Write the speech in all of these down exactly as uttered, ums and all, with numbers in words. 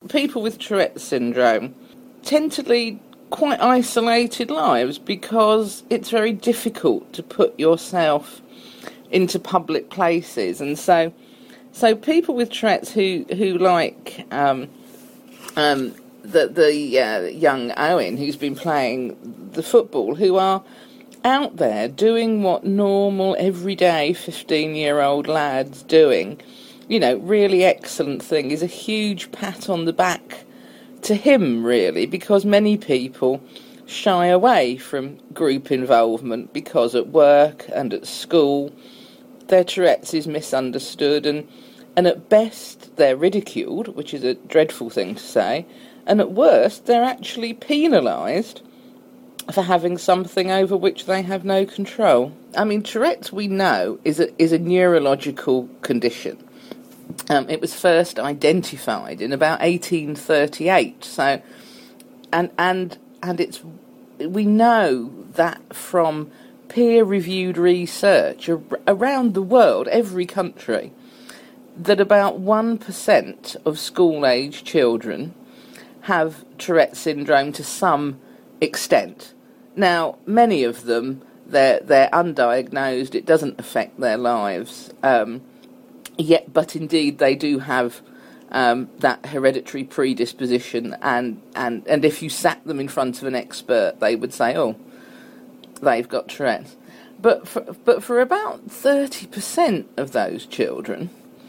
people with Tourette's syndrome tend to lead quite isolated lives because it's very difficult to put yourself into public places. And so so people with Tourette's who, who like um, um, the, the uh, young Owen who's been playing the football, who are out there doing what normal, everyday fifteen-year-old lads doing, you know, really excellent thing, is a huge pat on the back to him, really, because many people shy away from group involvement because at work and at school their Tourette's is misunderstood, and, and at best they're ridiculed, which is a dreadful thing to say, and at worst they're actually penalised for having something over which they have no control. I mean, Tourette's, we know, is a, is a neurological condition. Um, it was first identified in about eighteen thirty-eight. So, and and and it's we know that from peer-reviewed research ar- around the world, every country, that about one percent of school-age children have Tourette's syndrome to some extent. Now, many of them, they're they're undiagnosed. It doesn't affect their lives. Um, Yet, but indeed, they do have um, that hereditary predisposition, and, and, and if you sat them in front of an expert, they would say, "Oh, they've got Tourette's." But for, but for about thirty percent of those children,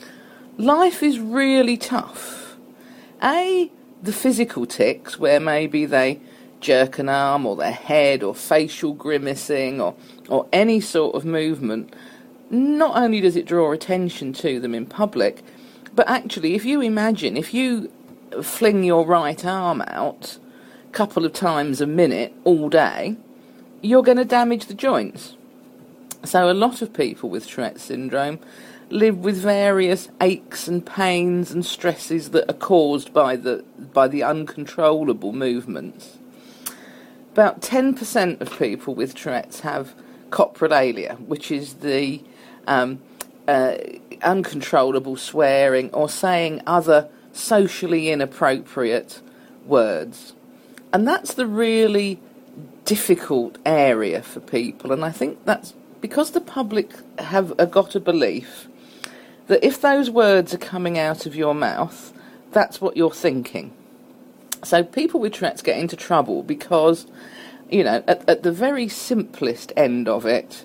life is really tough. A, the physical tics, where maybe they jerk an arm or their head or facial grimacing or or any sort of movement. Not only does it draw attention to them in public, but actually, if you imagine, if you fling your right arm out a couple of times a minute all day, you're going to damage the joints. So a lot of people with Tourette's syndrome live with various aches and pains and stresses that are caused by the by the uncontrollable movements. About ten percent of people with Tourette's have coprolalia, which is the Um, uh, uncontrollable swearing or saying other socially inappropriate words. And that's the really difficult area for people. And I think that's because the public have uh, got a belief that if those words are coming out of your mouth, that's what you're thinking. So people with Tourette's get into trouble because, you know, at, at the very simplest end of it,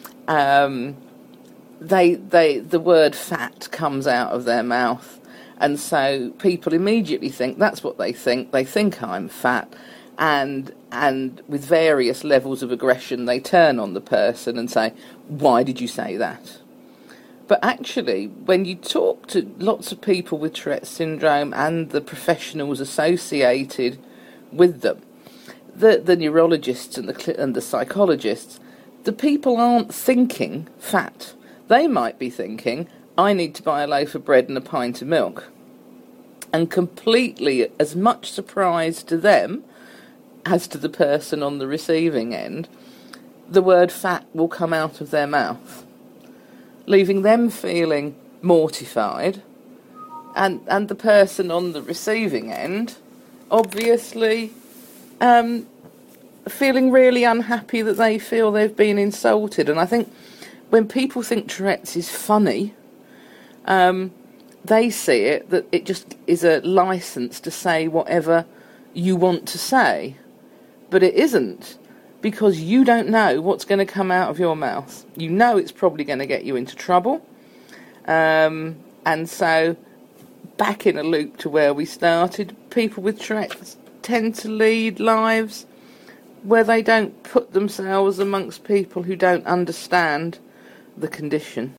um, They, they, the word fat comes out of their mouth, and so people immediately think that's what they think. They think I'm fat, and and with various levels of aggression, they turn on the person and say, "Why did you say that?" But actually, when you talk to lots of people with Tourette's syndrome and the professionals associated with them, the the neurologists and the and the psychologists, the people aren't thinking fat. They might be thinking, I need to buy a loaf of bread and a pint of milk. And completely as much surprise to them as to the person on the receiving end, the word fat will come out of their mouth, leaving them feeling mortified, and, and the person on the receiving end obviously um, feeling really unhappy that they feel they've been insulted. And I think when people think Tourette's is funny, um, they see it that it just is a licence to say whatever you want to say. But it isn't, because you don't know what's going to come out of your mouth. You know it's probably going to get you into trouble. Um, and so, back in a loop to where we started, people with Tourette's tend to lead lives where they don't put themselves amongst people who don't understand the condition.